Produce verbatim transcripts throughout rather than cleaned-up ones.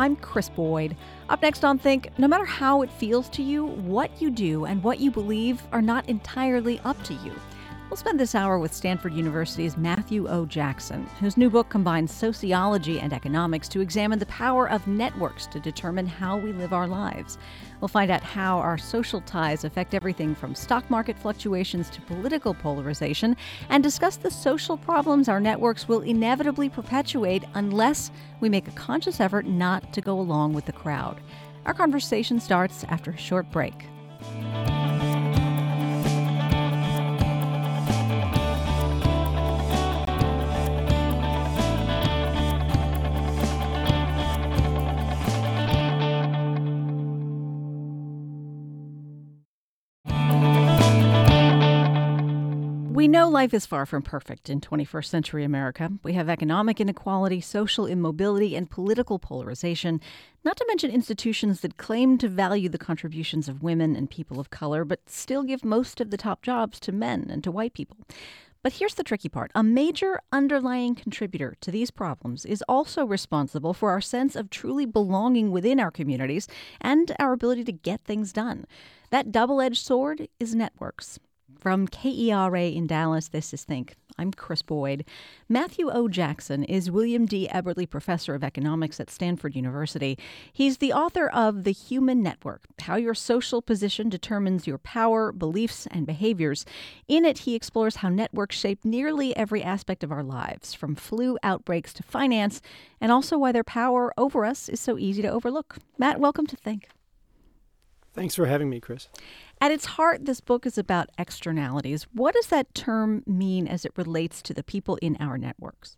I'm Chris Boyd. Up next on Think, no matter how it feels to you, what you do and what you believe are not entirely up to you. We'll spend this hour with Stanford University's Matthew O. Jackson, whose new book combines sociology and economics to examine the power of networks to determine how we live our lives. We'll find out how our social ties affect everything from stock market fluctuations to political polarization, and discuss the social problems our networks will inevitably perpetuate unless we make a conscious effort not to go along with the crowd. Our conversation starts after a short break. We know life is far from perfect in twenty-first century America. We have economic inequality, social immobility, and political polarization, not to mention institutions that claim to value the contributions of women and people of color, but still give most of the top jobs to men and to white people. But here's the tricky part. A major underlying contributor to these problems is also responsible for our sense of truly belonging within our communities and our ability to get things done. That double-edged sword is networks. From K E R A in Dallas, this is Think. I'm Chris Boyd. Matthew O. Jackson is William D. Eberly Professor of Economics at Stanford University. He's the author of The Human Network, How Your Social Position Determines Your Power, Beliefs, and Behaviors. In it, he explores how networks shape nearly every aspect of our lives, from flu outbreaks to finance, and also why their power over us is so easy to overlook. Matt, welcome to Think. Thanks for having me, Chris. At its heart, this book is about externalities. What does that term mean as it relates to the people in our networks?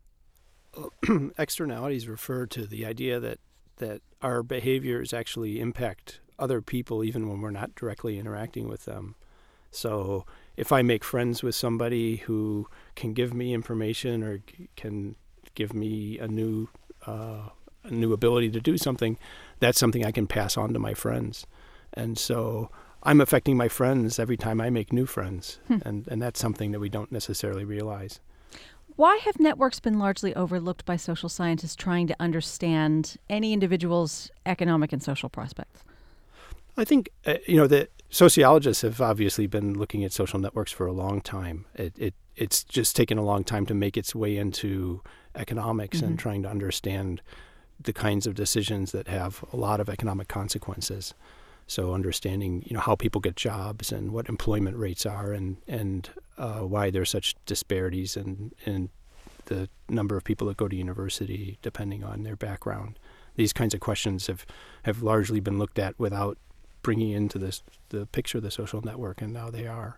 Externalities refer to the idea that, that our behaviors actually impact other people even when we're not directly interacting with them. So if I make friends with somebody who can give me information or can give me a new uh, a new ability to do something, that's something I can pass on to my friends. And so I'm affecting my friends every time I make new friends, hmm. and, and that's something that we don't necessarily realize. Why have networks been largely overlooked by social scientists trying to understand any individual's economic and social prospects? I think, uh, you know, the sociologists have obviously been looking at social networks for a long time. It, it It's just taken a long time to make its way into economics mm-hmm. and trying to understand the kinds of decisions that have a lot of economic consequences. So understanding, you know, how people get jobs and what employment rates are and, and uh, why there's such disparities in, in the number of people that go to university depending on their background. These kinds of questions have, have largely been looked at without bringing into this, the picture of the social network, and now they are.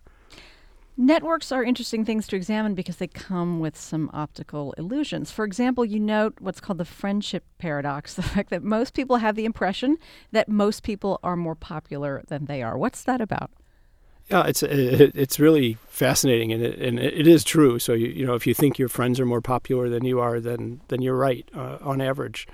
Networks are interesting things to examine because they come with some optical illusions. For example, you note what's called the friendship paradox, the fact that most people have the impression that most people are more popular than they are. What's that about? Yeah, it's it, it's really fascinating, and it, and it is true. So, you, you know, if you think your friends are more popular than you are, then then you're right uh, on average.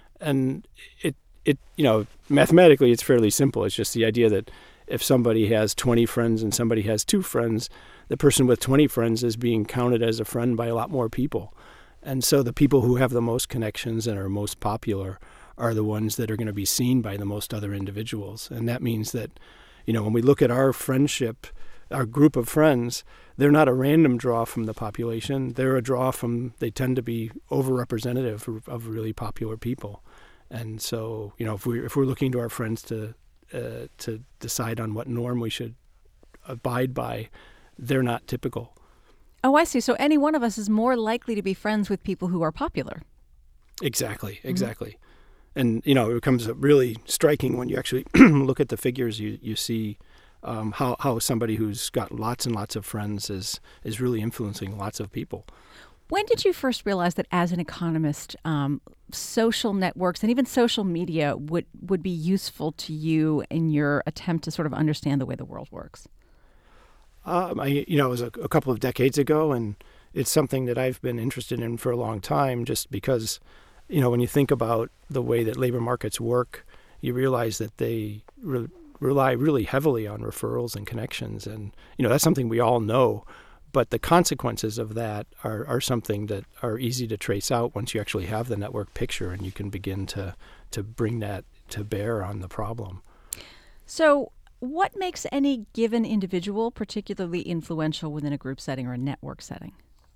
And it, it you know, mathematically it's fairly simple. It's just the idea that if somebody has twenty friends and somebody has two friends, the person with twenty friends is being counted as a friend by a lot more people. And so the people who have the most connections and are most popular are the ones that are going to be seen by the most other individuals. And that means that, you know, when we look at our friendship, our group of friends, they're not a random draw from the population. They're a draw from, they tend to be overrepresentative of, of really popular people. And so, you know, if we're, if we're looking to our friends to Uh, to decide on what norm we should abide by, they're not typical. Oh, I see. So any one of us is more likely to be friends with people who are popular. Exactly, exactly. Mm-hmm. And, you know, it becomes really striking when you actually look at the figures. You, you see um, how, how somebody who's got lots and lots of friends is, is really influencing lots of people. When did you first realize that as an economist, um, social networks and even social media would, would be useful to you in your attempt to sort of understand the way the world works? Um, I, you know, it was a, a couple of decades ago, and it's something that I've been interested in for a long time just because, you know, when you think about the way that labor markets work, you realize that they re- rely really heavily on referrals and connections. And, you know, that's something we all know. But the consequences of that are, are something that are easy to trace out once you actually have the network picture and you can begin to, to bring that to bear on the problem. So what makes any given individual particularly influential within a group setting or a network setting?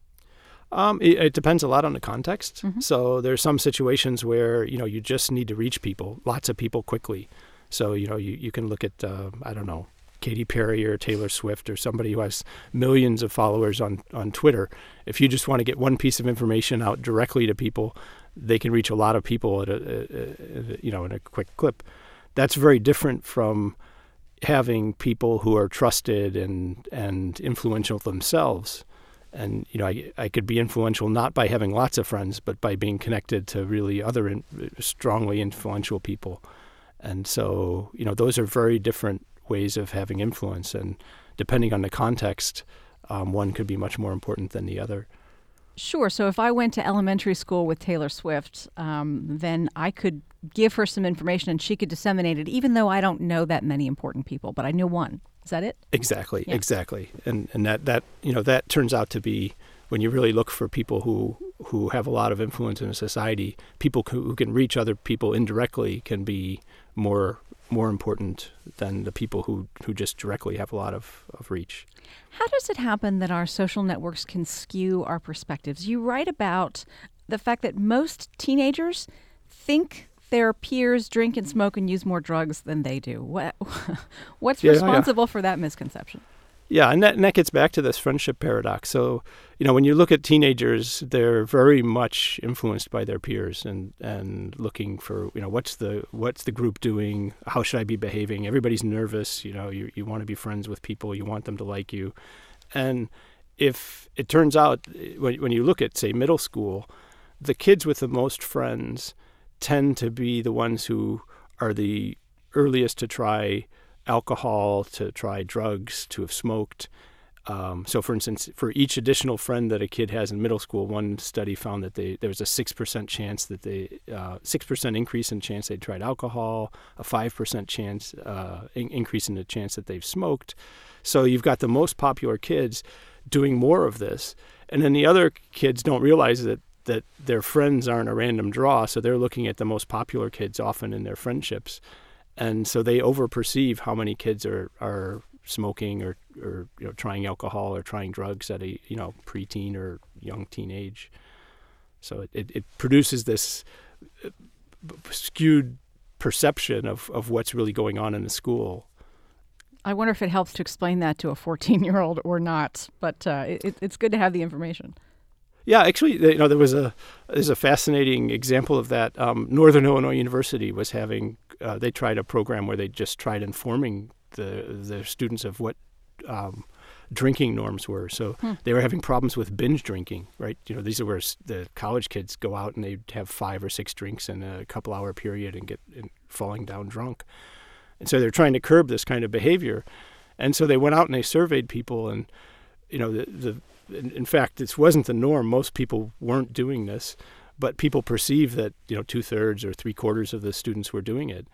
Um, it, it depends a lot on the context. Mm-hmm. So there's some situations where, you know, you just need to reach people, lots of people quickly. So, you know, you, you can look at, uh, I don't know, Katy Perry or Taylor Swift or somebody who has millions of followers on, on Twitter. If you just want to get one piece of information out directly to people, they can reach a lot of people at a, a, a you know, in a quick clip. That's very different from having people who are trusted and and influential themselves. And, you know, I, I could be influential not by having lots of friends, but by being connected to really other in, strongly influential people. And so, you know, those are very different ways of having influence. And depending on the context, um, one could be much more important than the other. Sure. So if I went to elementary school with Taylor Swift, um, then I could give her some information and she could disseminate it, even though I don't know that many important people, but I know one. Is that it? Exactly, yeah. exactly. And and that, that you know that turns out to be, when you really look for people who, who have a lot of influence in a society, people who, who can reach other people indirectly can be more more important than the people who, who just directly have a lot of, of reach. How does it happen that our social networks can skew our perspectives? You write about the fact that most teenagers think their peers drink and smoke and use more drugs than they do. What, what's yeah, responsible yeah. for that misconception? Yeah, and that, and that gets back to this friendship paradox. So, you know, when you look at teenagers, they're very much influenced by their peers and, and looking for, you know, what's the what's the group doing? How should I be behaving? Everybody's nervous. You know, you, you want to be friends with people. You want them to like you. And if it turns out, when, when you look at, say, middle school, the kids with the most friends tend to be the ones who are the earliest to try alcohol, to try drugs, to have smoked. Um, so, for instance, for each additional friend that a kid has in middle school, one study found that they there was a six percent chance that they uh, six percent increase in chance they tried alcohol, a five percent chance uh, in- increase in the chance that they've smoked. So you've got the most popular kids doing more of this, and then the other kids don't realize that that their friends aren't a random draw, so they're looking at the most popular kids often in their friendships. And so they overperceive how many kids are, are smoking or, or you know, trying alcohol or trying drugs at a you know preteen or young teenage. So it, it, it produces this skewed perception of, of what's really going on in the school. I wonder if it helps to explain that to a fourteen-year-old or not, but uh, it, it's good to have the information. Yeah, actually, you know, there was a there's a fascinating example of that. Um, Northern Illinois University was having uh, they tried a program where they just tried informing the the students of what um, drinking norms were. So hmm. they were having problems with binge drinking, right? You know, these are where the college kids go out and they have five or six drinks in a couple hour period and get and falling down drunk. And so they're trying to curb this kind of behavior. And so they went out and they surveyed people, and you know the the In, in fact, this wasn't the norm. Most people weren't doing this, but people perceived that, you know, two-thirds or three-quarters of the students were doing it.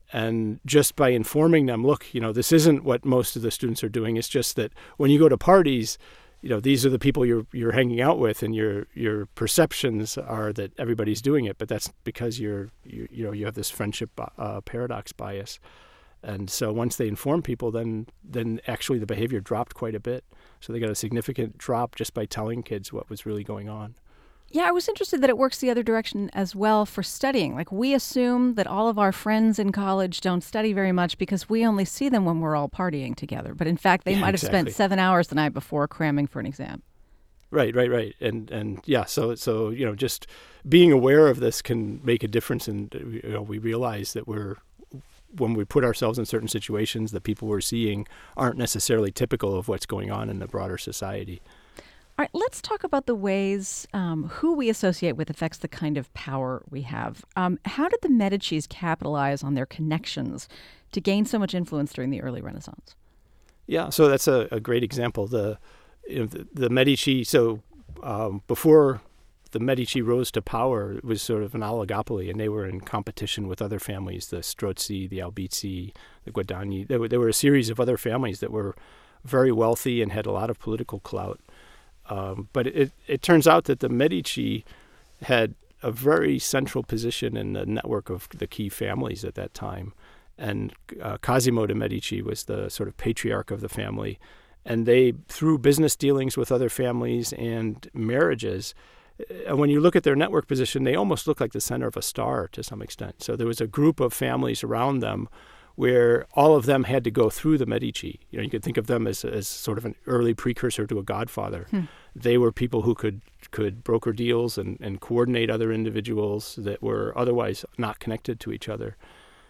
And just by informing them, look, you know, this isn't what most of the students are doing. It's just that when you go to parties, you know, these are the people you're you're hanging out with, and your your perceptions are that everybody's doing it. But that's because you're you, you know you have this friendship uh, paradox bias. And so once they inform people, then then actually the behavior dropped quite a bit. So they got a significant drop just by telling kids what was really going on. Yeah, I was interested that it works the other direction as well for studying. Like, we assume that all of our friends in college don't study very much because we only see them when we're all partying together. But in fact, they yeah, might have exactly. spent seven hours the night before cramming for an exam. Right, right, right. And and yeah, so so you know, just being aware of this can make a difference. And you know, we realize that we're when we put ourselves in certain situations, the people we're seeing aren't necessarily typical of what's going on in the broader society. All right, let's talk about the ways um, who we associate with affects the kind of power we have. Um, how did the Medicis capitalize on their connections to gain so much influence during the early Renaissance? Yeah, so that's a, a great example. The, you know, the the Medici. So um, before the Medici rose to power, it was sort of an oligopoly, and they were in competition with other families: the Strozzi, the Albizzi, the Guadagni. There were there were a series of other families that were very wealthy and had a lot of political clout. Um, but it, it turns out that the Medici had a very central position in the network of the key families at that time. And uh, Cosimo de' Medici was the sort of patriarch of the family. And they, through business dealings with other families and marriages, uh, when you look at their network position, they almost look like the center of a star to some extent. So there was a group of families around them where all of them had to go through the Medici. You know, you could think of them as, as sort of an early precursor to a godfather. Hmm. They were people who could, could broker deals and, and coordinate other individuals that were otherwise not connected to each other.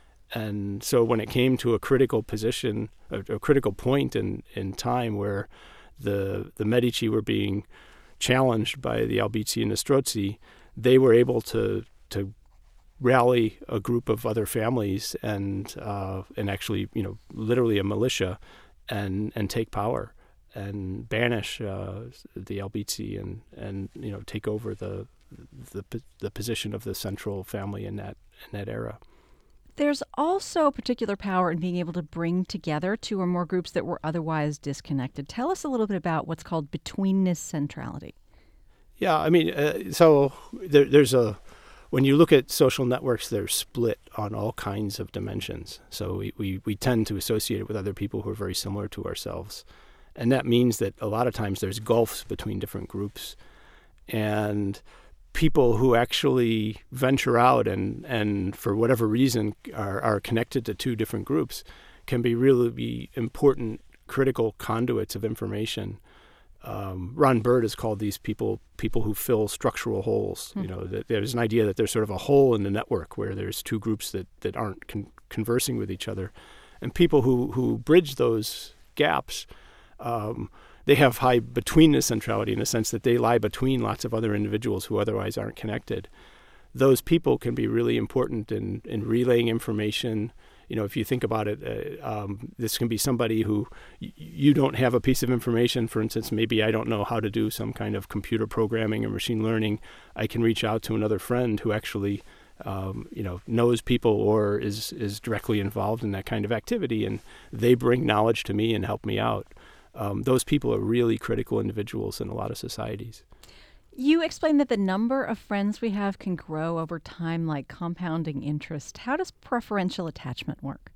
And so when it came to a critical position, a, a critical point in, in time where the the Medici were being challenged by the Albizzi and the Strozzi, they were able to to rally a group of other families and uh, and actually, you know, literally a militia, and and take power and banish uh, the Albizzi and and you know take over the the the position of the central family in that in that era. There's also particular power in being able to bring together two or more groups that were otherwise disconnected. Tell us a little bit about what's called betweenness centrality. Yeah, I mean, uh, so there, there's a, when you look at social networks, they're split on all kinds of dimensions. So we, we, we tend to associate it with other people who are very similar to ourselves. And that means that a lot of times there's gulfs between different groups. And people who actually venture out and, and for whatever reason are, are connected to two different groups can be really be important, critical conduits of information. Um, Ron Bird has called these people people who fill structural holes. Mm-hmm. You know, that there's an idea that there's sort of a hole in the network where there's two groups that, that aren't con- conversing with each other. And people who, who bridge those gaps, um, they have high betweenness centrality in the sense that they lie between lots of other individuals who otherwise aren't connected. Those people can be really important in, in relaying information. You know, if you think about it, uh, um, this can be somebody who y- you don't have a piece of information. For instance, maybe I don't know how to do some kind of computer programming or machine learning. I can reach out to another friend who actually, um, you know, knows people or is, is directly involved in that kind of activity, and they bring knowledge to me and help me out. Um, those people are really critical individuals in a lot of societies. You explained that the number of friends we have can grow over time like compounding interest. How does preferential attachment work?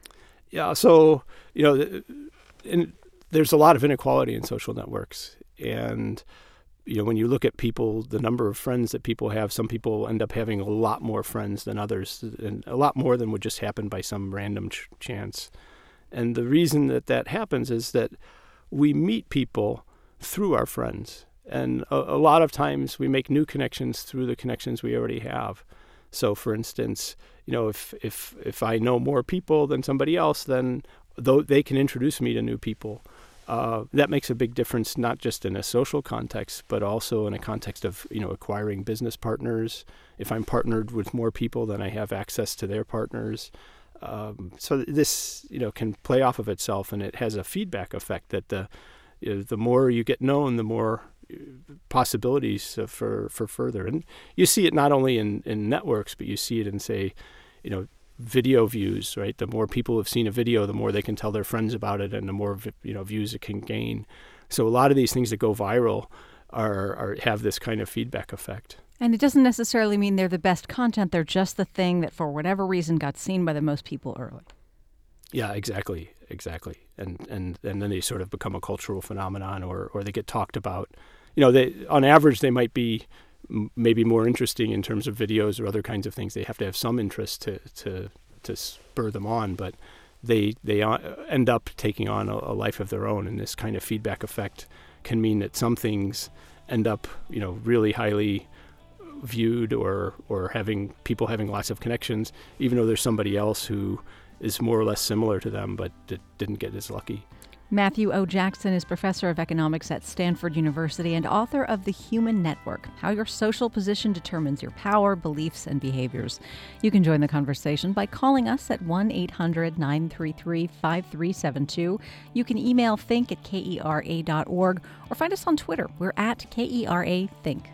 Yeah, so, you know, in, there's a lot of inequality in social networks. And, you know, when you look at people, the number of friends that people have, some people end up having a lot more friends than others, and a lot more than would just happen by some random ch- chance. And the reason that that happens is that we meet people through our friends. And a, a lot of times we make new connections through the connections we already have. So, for instance, you know, if if if I know more people than somebody else, then though they can introduce me to new people. Uh, that makes a big difference, not just in a social context, but also in a context of, you know, acquiring business partners. If I'm partnered with more people, then I have access to their partners. Um, so this, you know, can play off of itself, and it has a feedback effect that the you know, the more you get known, the more possibilities for, for further. And you see it not only in, in networks, but you see it in, say, you know, video views, right? The more people have seen a video, the more they can tell their friends about it, and the more, you know, views it can gain. So a lot of these things that go viral are, are have this kind of feedback effect. And it doesn't necessarily mean they're the best content. They're just the thing that, for whatever reason, got seen by the most people early. Yeah, exactly, exactly. And and, and then they sort of become a cultural phenomenon, or, or they get talked about. You know, they on average, they might be m- maybe more interesting in terms of videos or other kinds of things. They have to have some interest to to, to spur them on, but they they end up taking on a, a life of their own. And this kind of feedback effect can mean that some things end up, you know, really highly viewed, or or having people having lots of connections, even though there's somebody else who is more or less similar to them, but d- didn't get as lucky. Matthew O. Jackson is professor of economics at Stanford University and author of The Human Network, How Your Social Position Determines Your Power, Beliefs, and Behaviors. You can join the conversation by calling us at one eight hundred nine three three five three seven two. You can email think at kera dot org or find us on Twitter. We're at Kera Think.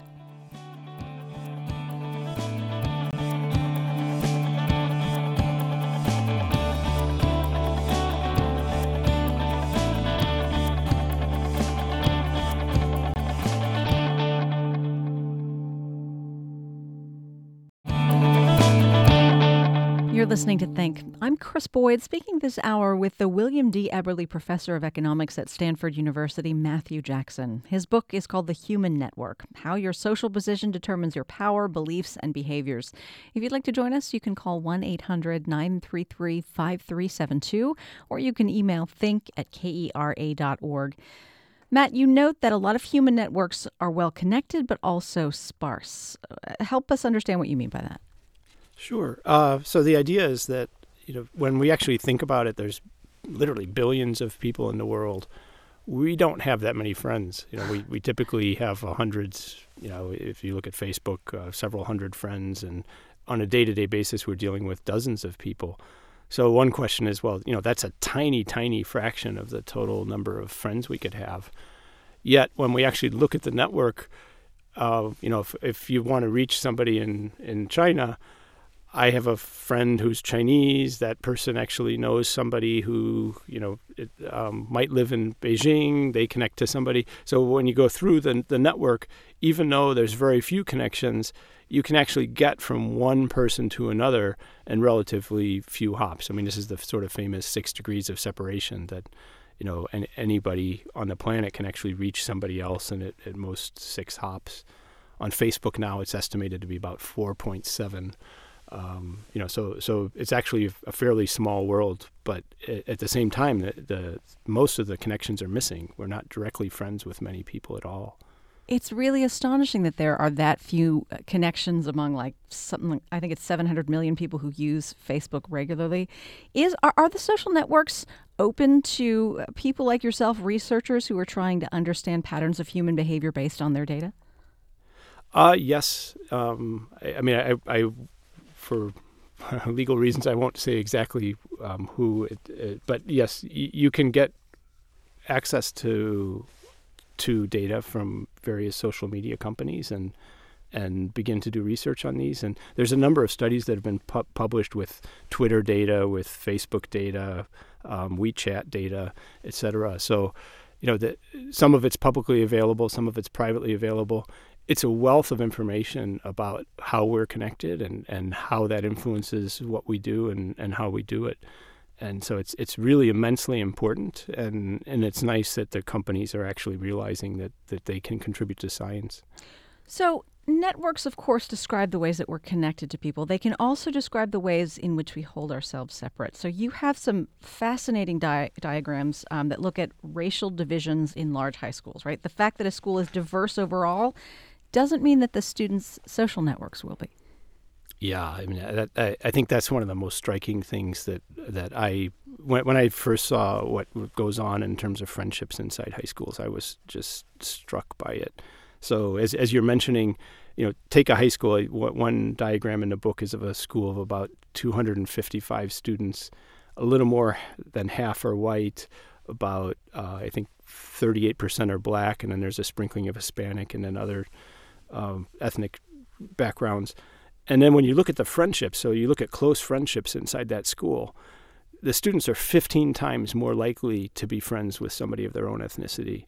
You're listening to Think. I'm Chris Boyd, speaking this hour with the William D. Eberly Professor of Economics at Stanford University, Matthew Jackson. His book is called The Human Network: How Your Social Position Determines Your Power, Beliefs, and Behaviors. If you'd like to join us, you can call one eight hundred nine three three five three seven two, or you can email think at kera dot org. Matt, you note that a lot of human networks are well connected, but also sparse. Help us understand what you mean by that. Sure. Uh, so the idea is that, you know, when we actually think about it, there's literally billions of people in the world. We don't have that many friends. You know, we, we typically have hundreds. You know, if you look at Facebook, uh, several hundred friends, and on a day-to-day basis, we're dealing with dozens of people. So one question is, well, you know, that's a tiny, tiny fraction of the total number of friends we could have. Yet when we actually look at the network, uh, you know, if, if you want to reach somebody in, in China, I have a friend who's Chinese. That person actually knows somebody who, you know, it, um, might live in Beijing. They connect to somebody. So when you go through the the network, even though there's very few connections, you can actually get from one person to another in relatively few hops. I mean, this is the sort of famous six degrees of separation that, you know, and anybody on the planet can actually reach somebody else in at, at most six hops. On Facebook now, it's estimated to be about four point seven. Um, you know, so so it's actually a fairly small world, but at the same time, the, the most of the connections are missing. We're not directly friends with many people at all. It's really astonishing that there are that few connections among like something like, I think it's seven hundred million people who use Facebook regularly. Is are, are the social networks open to people like yourself, researchers who are trying to understand patterns of human behavior based on their data? Uh, yes. Um, I, I mean, I, I for legal reasons, I won't say exactly um, who, it, it, but yes, y- you can get access to to data from various social media companies and and begin to do research on these. And there's a number of studies that have been pu- published with Twitter data, with Facebook data, um, WeChat data, et cetera. So, you know, that some of it's publicly available, some of it's privately available. It's a wealth of information about how we're connected and, and how that influences what we do and, and how we do it. And so it's it's really immensely important, and, and it's nice that the companies are actually realizing that, that they can contribute to science. So networks, of course, describe the ways that we're connected to people. They can also describe the ways in which we hold ourselves separate. So you have some fascinating di- diagrams um, that look at racial divisions in large high schools, right? The fact that a school is diverse overall doesn't mean that the students' social networks will be. Yeah, I mean, that, I, I think that's one of the most striking things that that I when when I first saw what goes on in terms of friendships inside high schools, I was just struck by it. So as as you're mentioning, you know, take a high school. One diagram in the book is of a school of about two hundred fifty-five students. A little more than half are white. About uh, I think thirty-eight percent are black, and then there's a sprinkling of Hispanic and then other um, ethnic backgrounds. And then when you look at the friendships, so you look at close friendships inside that school, the students are fifteen times more likely to be friends with somebody of their own ethnicity.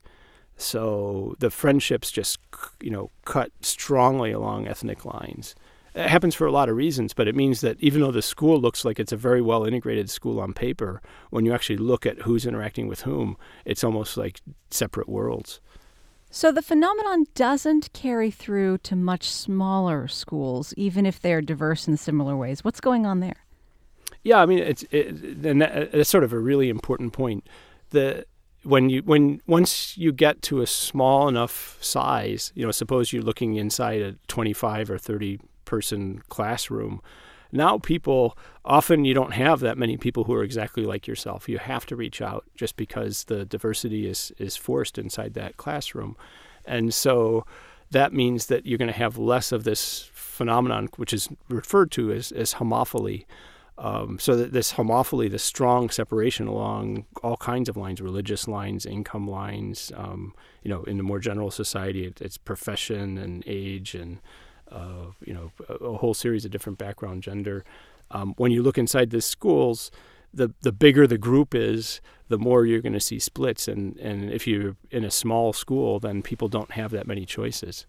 So the friendships just, you know, cut strongly along ethnic lines. It happens for a lot of reasons, but it means that even though the school looks like it's a very well integrated school on paper, when you actually look at who's interacting with whom, it's almost like separate worlds. So the phenomenon doesn't carry through to much smaller schools, even if they're diverse in similar ways. What's going on there? Yeah, I mean, it's it, and that, it's sort of a really important point. The when you when once you get to a small enough size, you know, suppose you're looking inside a twenty-five or thirty person classroom. Now people, often you don't have that many people who are exactly like yourself. You have to reach out just because the diversity is, is forced inside that classroom. And so that means that you're going to have less of this phenomenon, which is referred to as, as homophily. Um, so that this homophily, this strong separation along all kinds of lines, religious lines, income lines, um, you know, in the more general society, it, it's profession and age and Uh, you know, a, a whole series of different background, gender. Um, when you look inside the schools, the the bigger the group is, the more you're going to see splits. And, and if you're in a small school, then people don't have that many choices.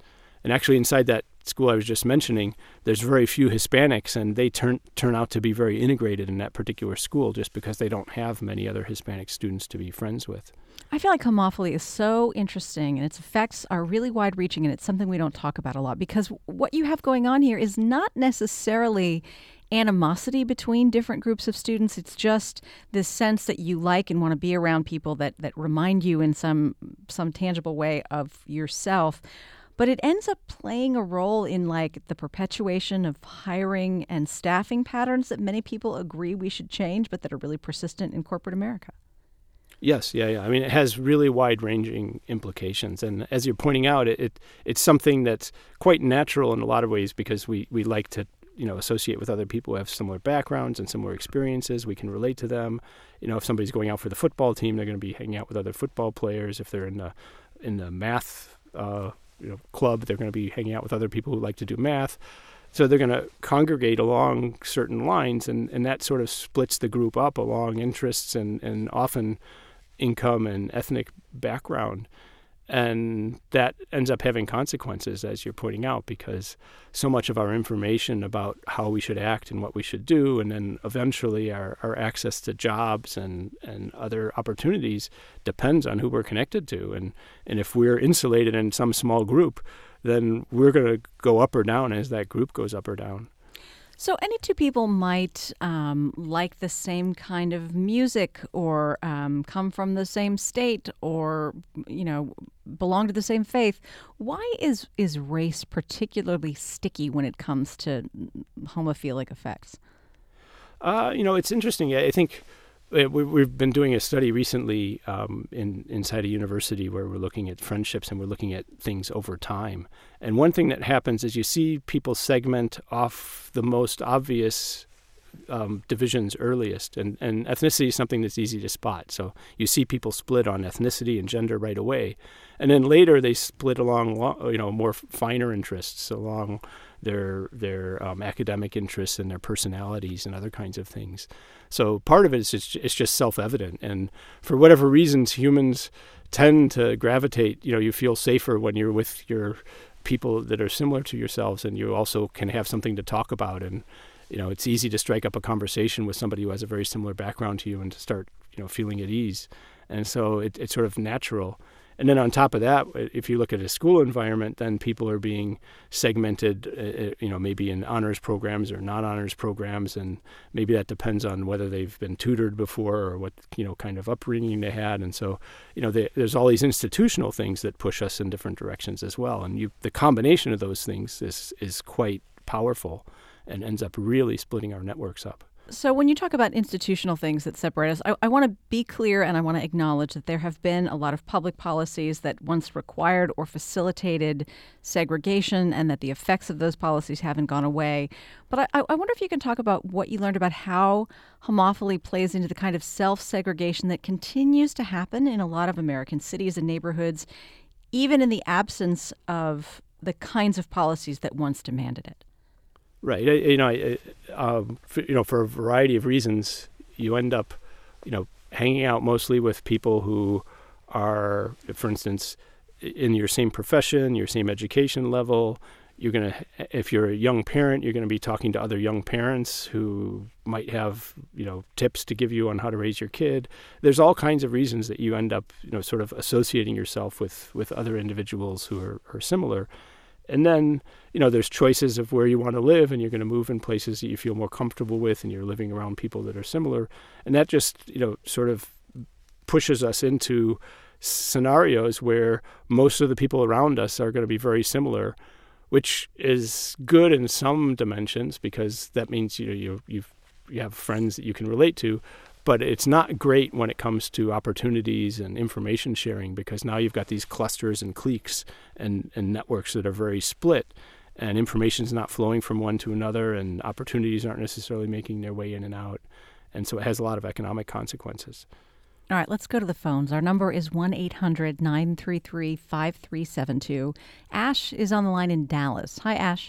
And actually inside that school I was just mentioning, there's very few Hispanics, and they turn turn out to be very integrated in that particular school just because they don't have many other Hispanic students to be friends with. I feel like homophily is so interesting, and its effects are really wide-reaching, and it's something we don't talk about a lot, because what you have going on here is not necessarily animosity between different groups of students. It's just this sense that you like and want to be around people that, that remind you in some some tangible way of yourself. But it ends up playing a role in like the perpetuation of hiring and staffing patterns that many people agree we should change, but that are really persistent in corporate America. Yes, yeah, yeah. I mean, it has really wide-ranging implications, and as you're pointing out, it, it it's something that's quite natural in a lot of ways because we, we like to, you know, associate with other people who have similar backgrounds and similar experiences. We can relate to them. You know, if somebody's going out for the football team, they're going to be hanging out with other football players. If they're in the in the math uh, you know club, they're going to be hanging out with other people who like to do math. So they're going to congregate along certain lines, and, and that sort of splits the group up along interests and, and often income and ethnic background. And that ends up having consequences, as you're pointing out, because so much of our information about how we should act and what we should do, and then eventually our, our access to jobs and, and other opportunities depends on who we're connected to. And, and if we're insulated in some small group, then we're going to go up or down as that group goes up or down. So any two people might um, like the same kind of music, or um, come from the same state, or, you know, belong to the same faith. Why is, is race particularly sticky when it comes to homophilic effects? Uh, you know, it's interesting. I think we've been doing a study recently um, in inside a university where we're looking at friendships and we're looking at things over time. And one thing that happens is you see people segment off the most obvious um, divisions earliest. And, and ethnicity is something that's easy to spot. So you see people split on ethnicity and gender right away. And then later they split along, you know, more finer interests along their their um, academic interests and their personalities and other kinds of things. So part of it is just, it's just self-evident. And for whatever reasons, humans tend to gravitate, you know, you feel safer when you're with your people that are similar to yourselves, and you also can have something to talk about. And, you know, it's easy to strike up a conversation with somebody who has a very similar background to you and to start, you know, feeling at ease. And so it, it's sort of natural. And then on top of that, if you look at a school environment, then people are being segmented, uh, you know, maybe in honors programs or non-honors programs, and maybe that depends on whether they've been tutored before or what, you know, kind of upbringing they had. And so, you know, they, there's all these institutional things that push us in different directions as well. And you, the combination of those things is is quite powerful and ends up really splitting our networks up. So when you talk about institutional things that separate us, I, I want to be clear, and I want to acknowledge that there have been a lot of public policies that once required or facilitated segregation, and that the effects of those policies haven't gone away. But I, I wonder if you can talk about what you learned about how homophily plays into the kind of self-segregation that continues to happen in a lot of American cities and neighborhoods, even in the absence of the kinds of policies that once demanded it. Right. I, you know, I, um, for, you know, for a variety of reasons, you end up, you know, hanging out mostly with people who are, for instance, in your same profession, your same education level. You're going to, if you're a young parent, you're going to be talking to other young parents who might have, you know, tips to give you on how to raise your kid. There's all kinds of reasons that you end up, you know, sort of associating yourself with, with other individuals who are, are similar. And then, you know, there's choices of where you want to live, and you're going to move in places that you feel more comfortable with, and you're living around people that are similar. And that just, you know, sort of pushes us into scenarios where most of the people around us are going to be very similar, which is good in some dimensions because that means, you know, you you've, you have friends that you can relate to. But it's not great when it comes to opportunities and information sharing, because now you've got these clusters and cliques and, and networks that are very split, and information's not flowing from one to another, and opportunities aren't necessarily making their way in and out. And so it has a lot of economic consequences. All right, let's go to the phones. Our number is one eight hundred nine three three five three seven two. Ash is on the line in Dallas. Hi, Ash.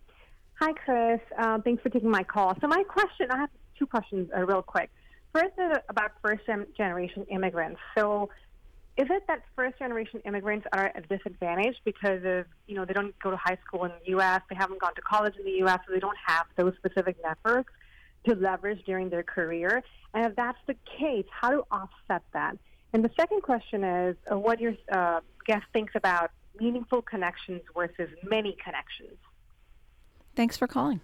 Hi, Chris. Uh, thanks for taking my call. So my question, I have two questions uh, real quick. First is about first-generation immigrants. So is it that first-generation immigrants are at a disadvantage because of, you know, they don't go to high school in the U S, they haven't gone to college in the U S, so they don't have those specific networks to leverage during their career? And if that's the case, how to offset that? And the second question is uh, what your uh, guest thinks about meaningful connections versus many connections. Thanks for calling.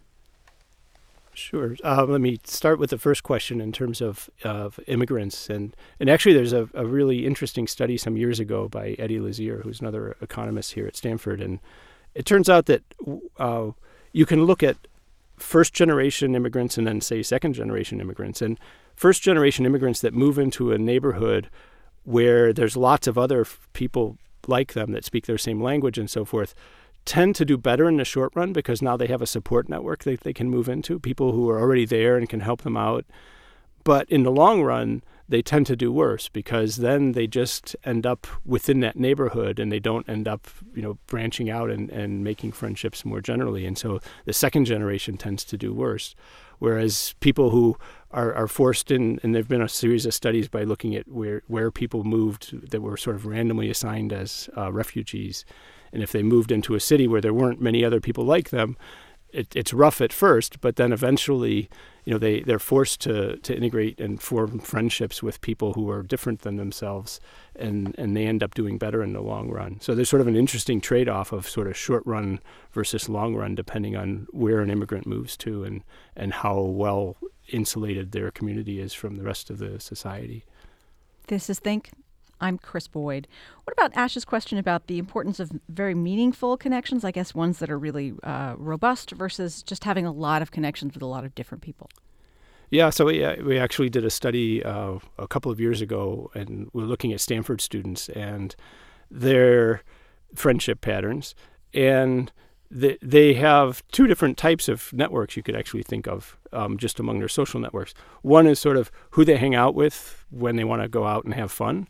Sure. Uh, let me start with the first question in terms of, of immigrants. And, and actually, there's a, a really interesting study some years ago by Eddie Lazier, who's another economist here at Stanford. And it turns out that uh, you can look at first-generation immigrants and then, say, second-generation immigrants. And first-generation immigrants that move into a neighborhood where there's lots of other f- people like them that speak their same language and so forth tend to do better in the short run because now they have a support network that they can move into, people who are already there and can help them out. But in the long run, they tend to do worse because then they just end up within that neighborhood and they don't end up, you know, branching out and, and making friendships more generally. And so the second generation tends to do worse. Whereas people who are, are forced in, and there have been a series of studies by looking at where, where people moved that were sort of randomly assigned as uh, refugees. And if they moved into a city where there weren't many other people like them, it, it's rough at first, but then eventually, you know, they, they're forced to, to integrate and form friendships with people who are different than themselves, and, and they end up doing better in the long run. So there's sort of an interesting trade-off of sort of short run versus long run, depending on where an immigrant moves to and, and how well insulated their community is from the rest of the society. This is Think. I'm Chris Boyd. What about Ash's question about the importance of very meaningful connections, I guess ones that are really uh, robust versus just having a lot of connections with a lot of different people? Yeah, so we, uh, we actually did a study uh, a couple of years ago, and we we're looking at Stanford students and their friendship patterns. And they, they have two different types of networks you could actually think of um, just among their social networks. One is sort of who they hang out with when they want to go out and have fun.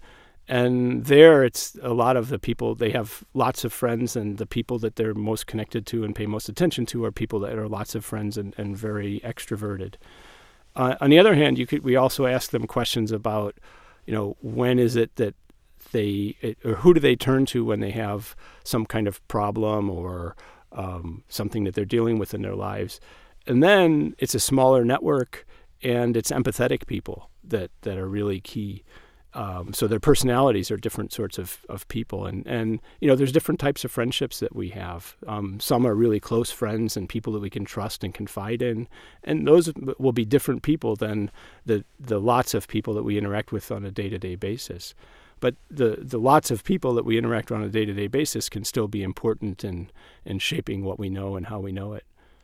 And there, it's a lot of the people, they have lots of friends, and the people that they're most connected to and pay most attention to are people that are lots of friends and, and very extroverted. Uh, on the other hand, you could we also ask them questions about, you know, when is it that they, it, or who do they turn to when they have some kind of problem or um, something that they're dealing with in their lives. And then it's a smaller network, and it's empathetic people that, that are really key. Um, so their personalities are different sorts of, of people. And, and, you know, there's different types of friendships that we have. Um, some are really close friends and people that we can trust and confide in. And those will be different people than the, the lots of people that we interact with on a day-to-day basis. But the, the lots of people that we interact on a day-to-day basis can still be important in, in shaping what we know and how we know it.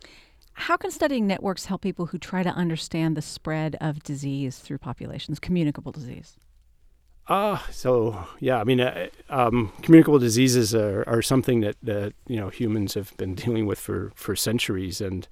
How can studying networks help people who try to understand the spread of disease through populations, communicable disease? Ah, uh, so yeah, I mean, uh, um, communicable diseases are, are something that, that you know humans have been dealing with for, for centuries, and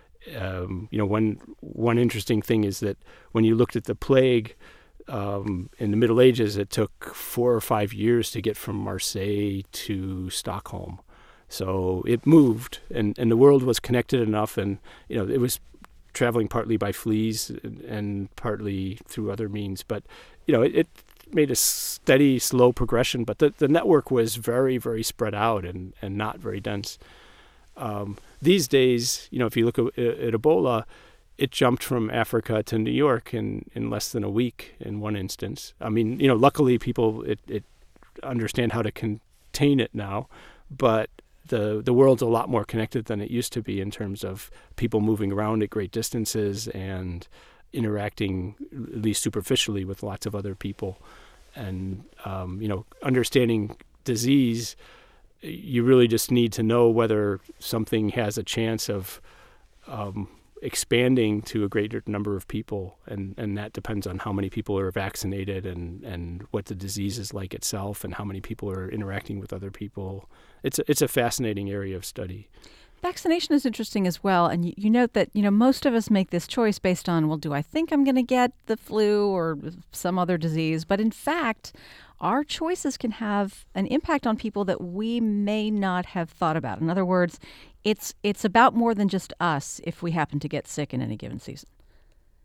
um, you know one one interesting thing is that when you looked at the plague um, in the Middle Ages, it took four or five years to get from Marseille to Stockholm. So it moved, and, and the world was connected enough, and you know it was traveling partly by fleas and, and partly through other means, but you know it. it made a steady, slow progression, but the, the network was very, very spread out and, and not very dense. Um, these days, you know, if you look at, at Ebola, it jumped from Africa to New York in, in less than a week in one instance. I mean, you know, luckily people it, it understand how to contain it now, but the the world's a lot more connected than it used to be in terms of people moving around at great distances and interacting, at least superficially, with lots of other people. And, um, you know, understanding disease, you really just need to know whether something has a chance of um, expanding to a greater number of people. And, and that depends on how many people are vaccinated and, and what the disease is like itself and how many people are interacting with other people. It's a, it's a fascinating area of study. Vaccination is interesting as well, and you, you note that you know most of us make this choice based on, well, do I think I'm going to get the flu or some other disease? But in fact, our choices can have an impact on people that we may not have thought about. In other words, it's it's about more than just us if we happen to get sick in any given season.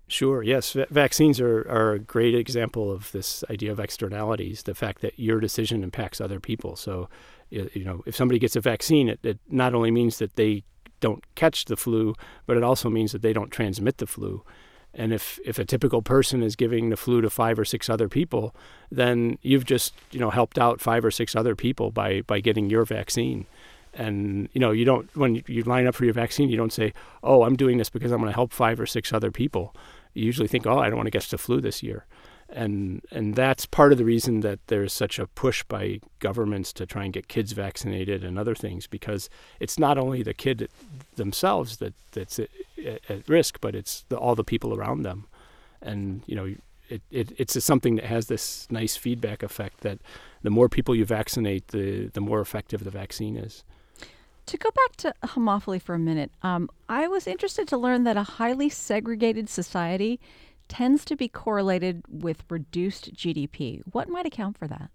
Sure. Yes. V- vaccines are, are a great example of this idea of externalities, the fact that your decision impacts other people. So, you know, if somebody gets a vaccine, it, it not only means that they don't catch the flu, but it also means that they don't transmit the flu. And if, if a typical person is giving the flu to five or six other people, then you've just, you know, helped out five or six other people by, by getting your vaccine. And, you know, you don't, when you line up for your vaccine, you don't say, oh, I'm doing this because I'm going to help five or six other people. You usually think, oh, I don't want to catch the flu this year. And and that's part of the reason that there's such a push by governments to try and get kids vaccinated and other things, because it's not only the kid themselves that, that's at, at risk, but it's the, all the people around them. And, you know, it, it it's something that has this nice feedback effect that the more people you vaccinate, the, the more effective the vaccine is. To go back to homophily for a minute, um, I was interested to learn that a highly segregated society tends to be correlated with reduced G D P. What might account for that?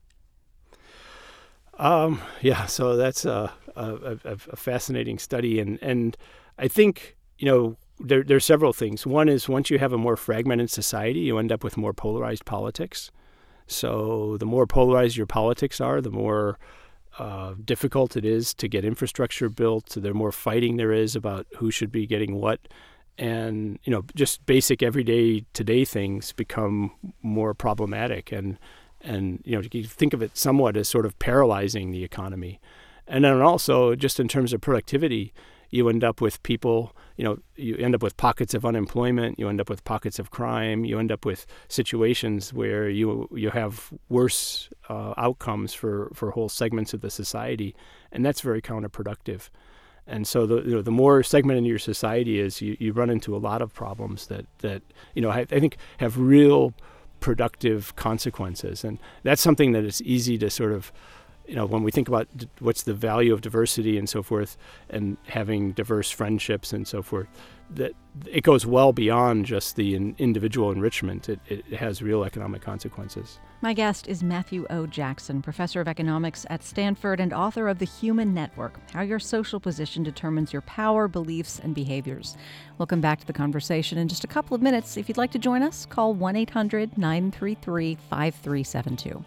Um, yeah, so that's a, a, a, a fascinating study. And, and I think, you know, there, there are several things. One is once you have a more fragmented society, you end up with more polarized politics. So the more polarized your politics are, the more uh, difficult it is to get infrastructure built. So the more fighting there is about who should be getting what. And, you know, just basic everyday today things become more problematic. And, and you know, you think of it somewhat as sort of paralyzing the economy. And then also, just in terms of productivity, you end up with people, you know, you end up with pockets of unemployment, you end up with pockets of crime, you end up with situations where you you have worse uh, outcomes for, for whole segments of the society. And that's very counterproductive. And so the you know, the more segmented your society is, you, you run into a lot of problems that, that you know, I, I think have real productive consequences. And that's something that is easy to sort of, you know, when we think about d- what's the value of diversity and so forth, and having diverse friendships and so forth, that it goes well beyond just the in, individual enrichment. It, it has real economic consequences. My guest is Matthew O. Jackson, professor of economics at Stanford and author of The Human Network, How Your Social Position Determines Your Power, Beliefs, and Behaviors. We'll come back to the conversation in just a couple of minutes. If you'd like to join us, call one eight hundred nine three three five three seven two.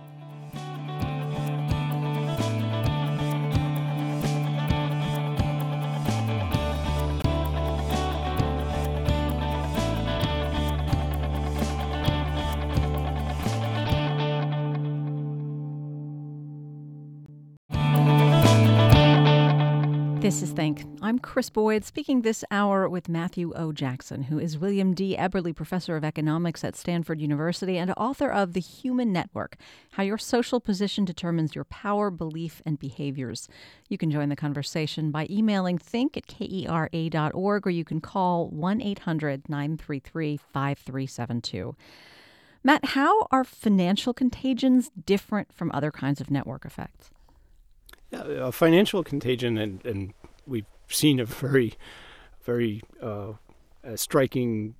This is Think. I'm Chris Boyd, speaking this hour with Matthew O. Jackson, who is William D. Eberly Professor of Economics at Stanford University and author of The Human Network, How Your Social Position Determines Your Power, Belief, and Behaviors. You can join the conversation by emailing think at kera dot org, or you can call one eight hundred nine three three five three seven two. Matt, how are financial contagions different from other kinds of network effects? Yeah, a financial contagion, and, and we've seen a very, very uh, a striking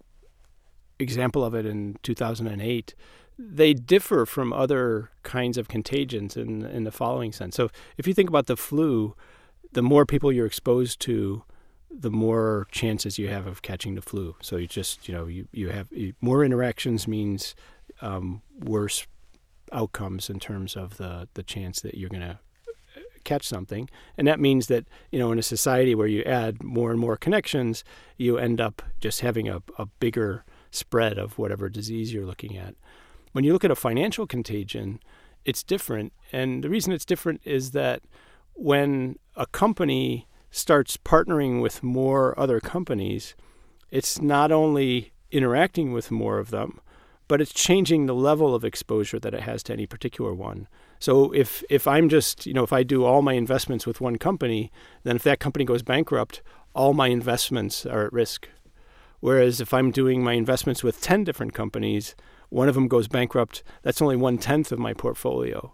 example of it in two thousand eight. They differ from other kinds of contagions in, in the following sense. So if you think about the flu, the more people you're exposed to, the more chances you have of catching the flu. So you just, you know, you, you have you, more interactions means um, worse outcomes in terms of the, the chance that you're going to catch something. And that means that, you know, in a society where you add more and more connections, you end up just having a, a bigger spread of whatever disease you're looking at. When you look at a financial contagion, it's different. And the reason it's different is that when a company starts partnering with more other companies, it's not only interacting with more of them, but it's changing the level of exposure that it has to any particular one. So if, if I'm just, you know, if I do all my investments with one company, then if that company goes bankrupt, all my investments are at risk. Whereas if I'm doing my investments with ten different companies, one of them goes bankrupt, that's only one-tenth of my portfolio.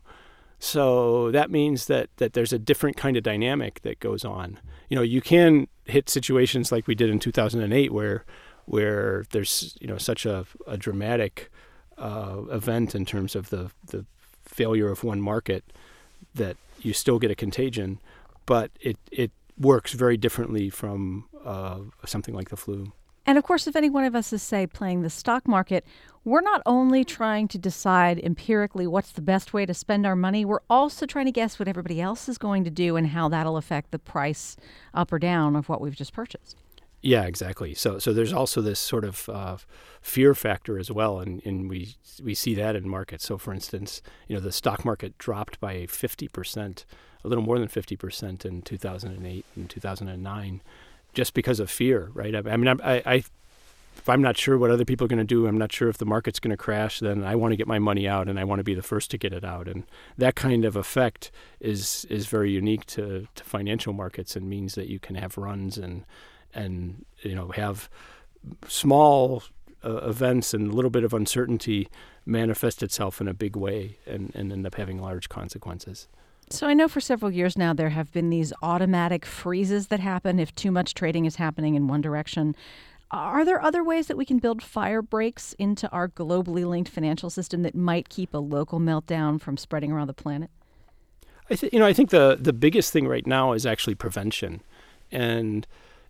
So that means that, that there's a different kind of dynamic that goes on. You know, you can hit situations like we did in two thousand eight where where there's, you know, such a, a dramatic uh, event in terms of the, the failure of one market that you still get a contagion, but it, it works very differently from uh, something like the flu. And of course, if any one of us is, say, playing the stock market, we're not only trying to decide empirically what's the best way to spend our money, we're also trying to guess what everybody else is going to do and how that'll affect the price up or down of what we've just purchased. Yeah, exactly. So so there's also this sort of uh, fear factor as well, and, and we we see that in markets. So for instance, you know, the stock market dropped by fifty percent, a little more than fifty percent in two thousand eight and two thousand nine, just because of fear, right? I, I mean, I, I if I'm not sure what other people are going to do, I'm not sure if the market's going to crash, then I want to get my money out and I want to be the first to get it out. And that kind of effect is is very unique to, to financial markets and means that you can have runs and and you know have small uh, events and a little bit of uncertainty manifest itself in a big way and, and end up having large consequences. So I know for several years now there have been these automatic freezes that happen if too much trading is happening in one direction. Are there other ways that we can build fire breaks into our globally linked financial system that might keep a local meltdown from spreading around the planet? I think you know I think the the biggest thing right now is actually prevention, and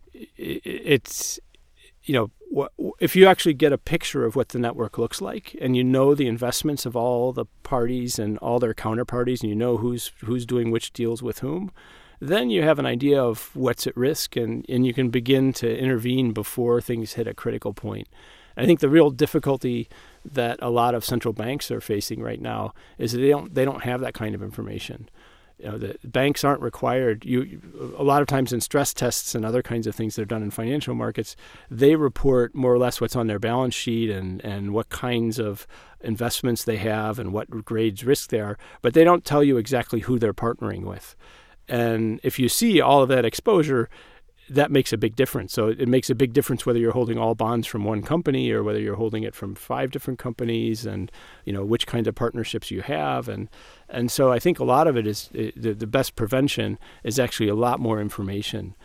it's, you know, if you actually get a picture of what the network looks like and you know the investments of all the parties and all their counterparties and you know who's who's doing which deals with whom, then you have an idea of what's at risk and, and you can begin to intervene before things hit a critical point. I think the real difficulty that a lot of central banks are facing right now is that they don't they don't have that kind of information. You know, the banks aren't required. You, a lot of times in stress tests and other kinds of things that are done in financial markets, they report more or less what's on their balance sheet and, and what kinds of investments they have and what grades risk they are, but they don't tell you exactly who they're partnering with. And if you see all of that exposure, that makes a big difference. So it makes a big difference whether you're holding all bonds from one company or whether you're holding it from five different companies, and you know which kind of partnerships you have. And and so I think a lot of it is it, the, the best prevention is actually a lot more information,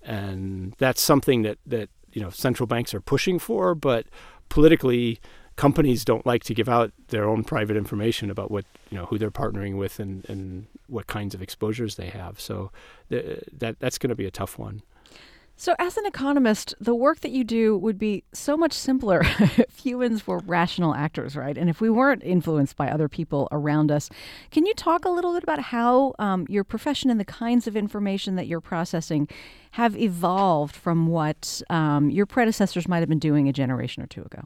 and that's something that that you know central banks are pushing for, but politically companies don't like to give out their own private information about what you know who they're partnering with and, and what kinds of exposures they have. So th- that that's going to be a tough one. So as an economist, the work that you do would be so much simpler if humans were rational actors, right? And if we weren't influenced by other people around us. Can you talk a little bit about how um, your profession and the kinds of information that you're processing have evolved from what um, your predecessors might have been doing a generation or two ago?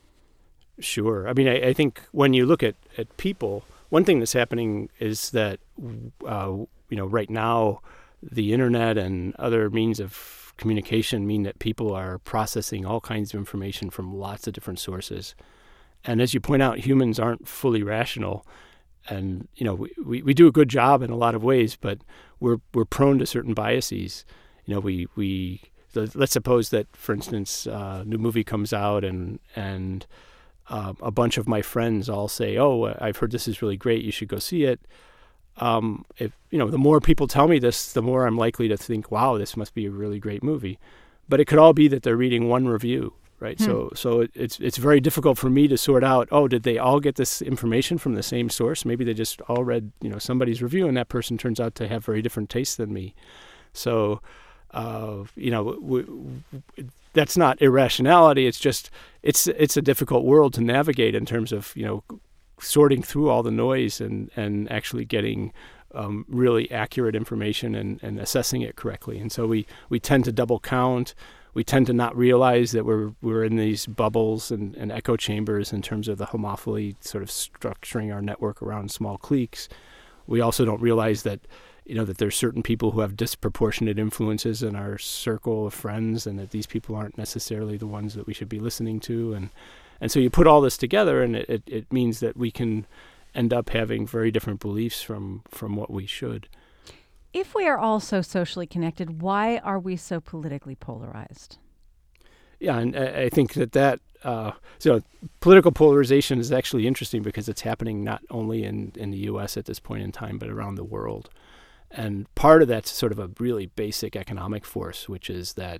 Sure. I mean, I, I think when you look at, at people, one thing that's happening is that, uh, you know, right now, the internet and other means of communication mean that people are processing all kinds of information from lots of different sources. And as you point out, humans aren't fully rational. And, you know, we, we, we do a good job in a lot of ways, but we're we're prone to certain biases. You know, we, we let's suppose that, for instance, uh, a new movie comes out and, and uh, a bunch of my friends all say, oh, I've heard this is really great, you should go see it. Um, if you know, the more people tell me this, the more I'm likely to think, wow, this must be a really great movie. But it could all be that they're reading one review, right? Hmm. So so it, it's it's very difficult for me to sort out, oh, did they all get this information from the same source? Maybe they just all read, you know, somebody's review and that person turns out to have very different tastes than me. So, uh, you know, w- w- that's not irrationality. It's just, it's it's a difficult world to navigate in terms of, you know, sorting through all the noise and, and actually getting um, really accurate information and, and assessing it correctly. And so we, we tend to double count. We tend to not realize that we're we're in these bubbles and, and echo chambers in terms of the homophily sort of structuring our network around small cliques. We also don't realize that you know that there's certain people who have disproportionate influences in our circle of friends, and that these people aren't necessarily the ones that we should be listening to. And And so you put all this together, and it, it, it means that we can end up having very different beliefs from, from what we should. If we are all so socially connected, why are we so politically polarized? Yeah, and I, I think that that, uh, so political polarization is actually interesting because it's happening not only in, in the U S at this point in time, but around the world. And part of that's sort of a really basic economic force, which is that,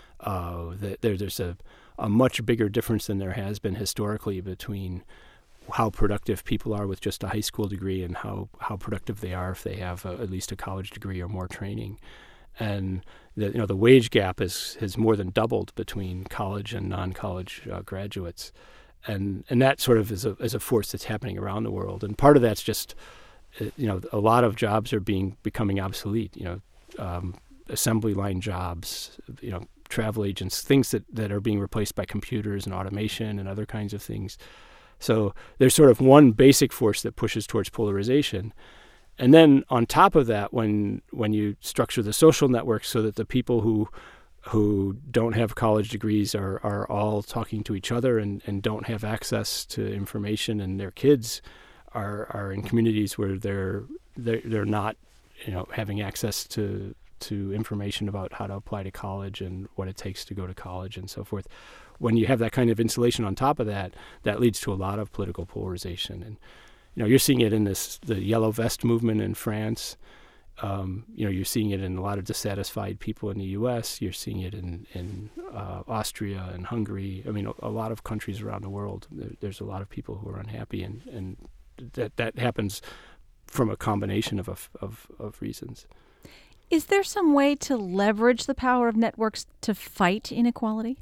uh, that there, there's a a much bigger difference than there has been historically between how productive people are with just a high school degree and how, how productive they are if they have a, at least a college degree or more training. and the you know the wage gap is has more than doubled between college and non-college uh, graduates, and and that sort of is a is a force that's happening around the world. And part of that's just uh, you know a lot of jobs are being becoming obsolete. You know, um, assembly line jobs. You know, travel agents, things that, that are being replaced by computers and automation and other kinds of things. So there's sort of one basic force that pushes towards polarization. And then on top of that, when when you structure the social networks so that the people who who don't have college degrees are, are all talking to each other and, and don't have access to information, and their kids are are in communities where they're they're, they're not, you know, having access to to information about how to apply to college and what it takes to go to college and so forth. When you have that kind of insulation on top of that, that leads to a lot of political polarization. And, you know, you're seeing it in this, the yellow vest movement in France. Um, you know, you're seeing it in a lot of dissatisfied people in the U S. You're seeing it in, in uh, Austria and Hungary. I mean, a, a lot of countries around the world, there, there's a lot of people who are unhappy, and, and that, that happens from a combination of, of, of reasons. Is there some way to leverage the power of networks to fight inequality?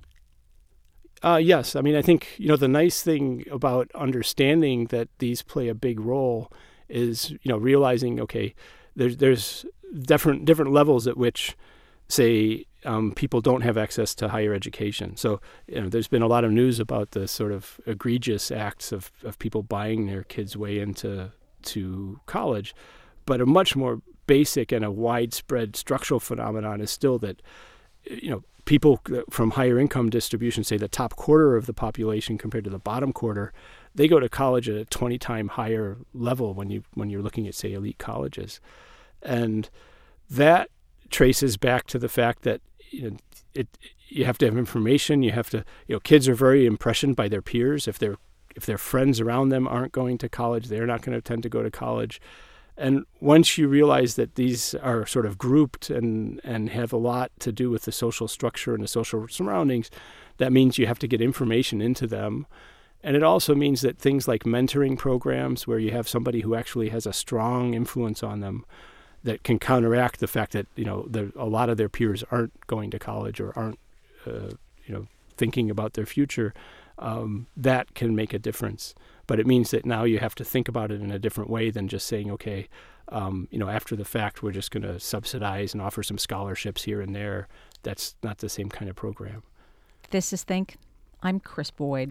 Uh, yes. I mean, I think, you know, the nice thing about understanding that these play a big role is, you know, realizing, okay, there's there's different different levels at which, say, um, people don't have access to higher education. So, you know, there's been a lot of news about the sort of egregious acts of, of people buying their kids' way into to college, but a much more basic and a widespread structural phenomenon is still that, you know, people from higher income distribution, say the top quarter of the population compared to the bottom quarter, they go to college at a twenty time higher level when you when you're looking at, say, elite colleges. And that traces back to the fact that, you know, it you have to have information, you have to, you know, kids are very impressioned by their peers. If their if their friends around them aren't going to college, they're not going to tend to go to college. And once you realize that these are sort of grouped and, and have a lot to do with the social structure and the social surroundings, that means you have to get information into them. And it also means that things like mentoring programs, where you have somebody who actually has a strong influence on them that can counteract the fact that, you know, the, a lot of their peers aren't going to college or aren't, uh, you know, thinking about their future, um, that can make a difference. But it means that now you have to think about it in a different way than just saying, okay, um, you know, after the fact, we're just going to subsidize and offer some scholarships here and there. That's not the same kind of program. This is Think. I'm Chris Boyd.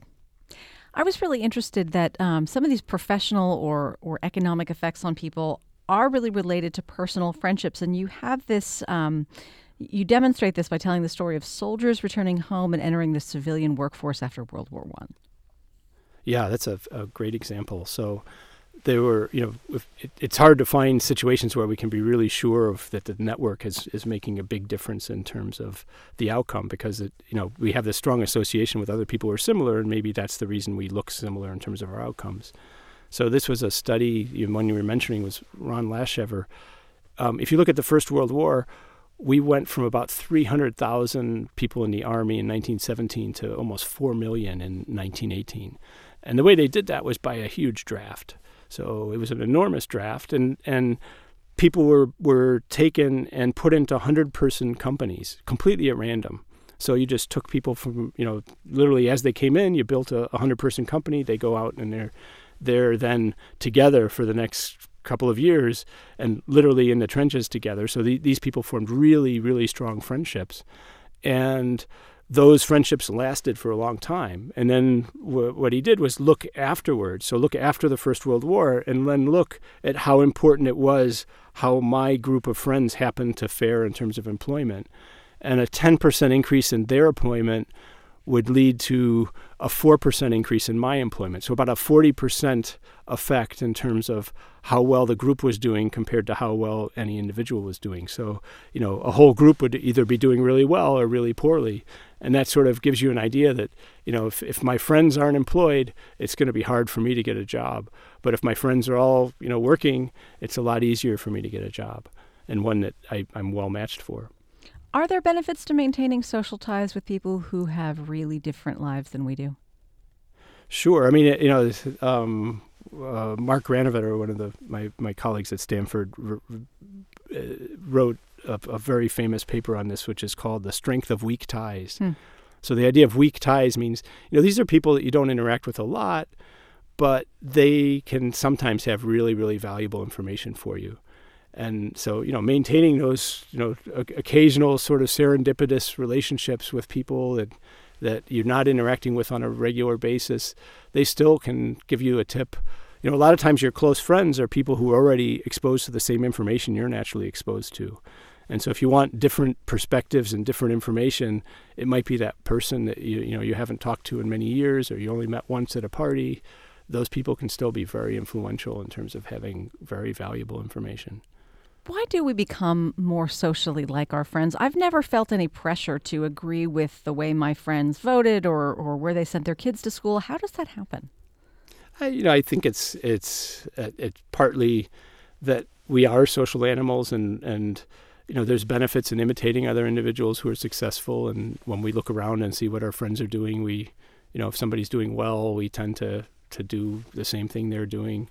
I was really interested that um, some of these professional or, or economic effects on people are really related to personal friendships. And you have this, um, you demonstrate this by telling the story of soldiers returning home and entering the civilian workforce after World War One. Yeah, that's a, a great example. So there were, you know, if, it, it's hard to find situations where we can be really sure of that the network is, is making a big difference in terms of the outcome, because, it, you know, we have this strong association with other people who are similar, and maybe that's the reason we look similar in terms of our outcomes. So this was a study, you know, one you were mentioning was Ron Lashever. Um, if you look at the First World War, we went from about three hundred thousand people in the Army in nineteen seventeen to almost four million in nineteen eighteen. And the way they did that was by a huge draft. So it was an enormous draft, and, and people were, were taken and put into one hundred person companies completely at random. So you just took people from, you know, literally as they came in, you built a one hundred person company. They go out and they're, they're then together for the next couple of years and literally in the trenches together. So the, these people formed really, really strong friendships. And those friendships lasted for a long time. And then w- what he did was look afterwards. So look after the First World War and then look at how important it was how my group of friends happened to fare in terms of employment. And a ten percent increase in their employment would lead to a four percent increase in my employment. So about a forty percent effect in terms of how well the group was doing compared to how well any individual was doing. So, you know, a whole group would either be doing really well or really poorly. And that sort of gives you an idea that, you know, if, if my friends aren't employed, it's going to be hard for me to get a job. But if my friends are all, you know, working, it's a lot easier for me to get a job, and one that I, I'm well matched for. Are there benefits to maintaining social ties with people who have really different lives than we do? Sure. I mean, you know, um, uh, Mark Granovetter, one of the my, my colleagues at Stanford, r- r- wrote a, a very famous paper on this, which is called The Strength of Weak Ties. Hmm. So the idea of weak ties means, you know, these are people that you don't interact with a lot, but they can sometimes have really, really valuable information for you. And so, you know, maintaining those, you know, occasional sort of serendipitous relationships with people that that you're not interacting with on a regular basis, they still can give you a tip. You know, a lot of times your close friends are people who are already exposed to the same information you're naturally exposed to. And so if you want different perspectives and different information, it might be that person that you, you know, you haven't talked to in many years, or you only met once at a party. Those people can still be very influential in terms of having very valuable information. Why do we become more socially like our friends? I've never felt any pressure to agree with the way my friends voted or, or where they sent their kids to school. How does that happen? I, you know, I think it's it's uh, it's partly that we are social animals, and, and you know, there's benefits in imitating other individuals who are successful. And when we look around and see what our friends are doing, we, you know, if somebody's doing well, we tend to to do the same thing they're doing.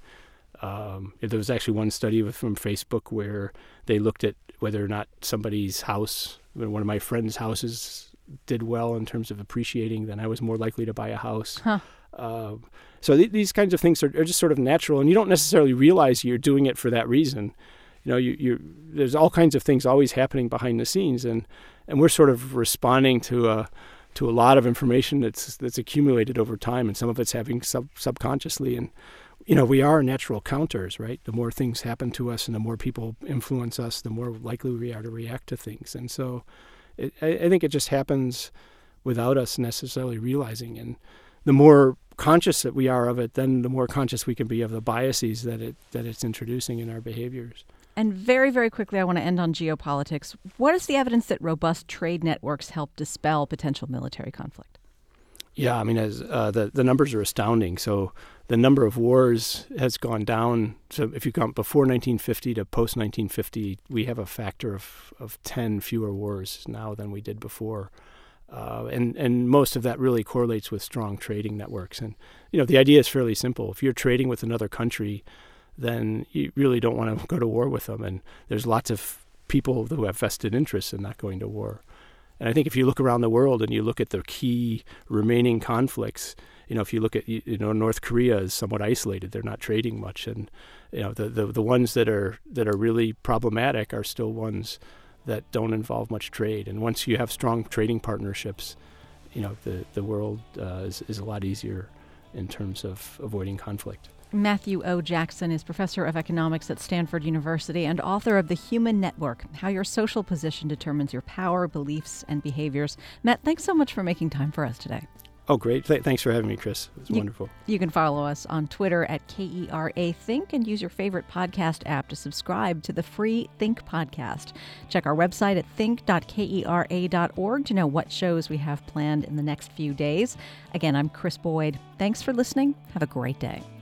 Um, there was actually one study with, from Facebook where they looked at whether or not somebody's house, one of my friends' houses, did well in terms of appreciating, then I was more likely to buy a house. Huh. Uh, so th- these kinds of things are, are just sort of natural, and you don't necessarily realize you're doing it for that reason. You know, you, you there's all kinds of things always happening behind the scenes, and, and we're sort of responding to a to a lot of information that's that's accumulated over time, and some of it's happening sub- subconsciously. And you know, we are natural counters, right? The more things happen to us and the more people influence us, the more likely we are to react to things. And so it, I, I think it just happens without us necessarily realizing. And the more conscious that we are of it, then the more conscious we can be of the biases that it that it's introducing in our behaviors. And very, very quickly, I want to end on geopolitics. What is the evidence that robust trade networks help dispel potential military conflict? Yeah, I mean, as uh, the the numbers are astounding. So the number of wars has gone down. So if you count before nineteen fifty to post nineteen fifty, we have a factor of, of ten fewer wars now than we did before. Uh, and, and most of that really correlates with strong trading networks. And, you know, the idea is fairly simple. If you're trading with another country, then you really don't want to go to war with them. And there's lots of people who have vested interests in not going to war. And I think if you look around the world and you look at the key remaining conflicts, you know, if you look at, you know, North Korea is somewhat isolated. They're not trading much. And, you know, the, the, the ones that are that are really problematic are still ones that don't involve much trade. And once you have strong trading partnerships, you know, the, the world uh, is, is a lot easier in terms of avoiding conflict. Matthew O. Jackson is professor of economics at Stanford University and author of The Human Network, How Your Social Position Determines Your Power, Beliefs, and Behaviors. Matt, thanks so much for making time for us today. Oh, great. Th- thanks for having me, Chris. It was you, wonderful. You can follow us on Twitter at K E R A Think and use your favorite podcast app to subscribe to the free Think podcast. Check our website at think dot kera dot org to know what shows we have planned in the next few days. Again, I'm Chris Boyd. Thanks for listening. Have a great day.